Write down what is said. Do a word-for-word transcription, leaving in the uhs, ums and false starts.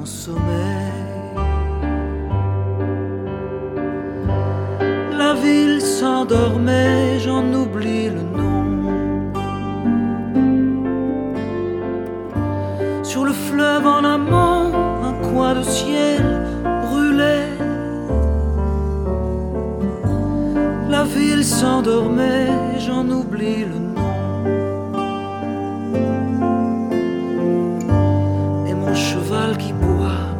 sommeil. La ville s'endormait, j'en oublie le nom. Sur le fleuve en amont, un coin de ciel brûlait. La ville s'endormait, j'en oublie le nom.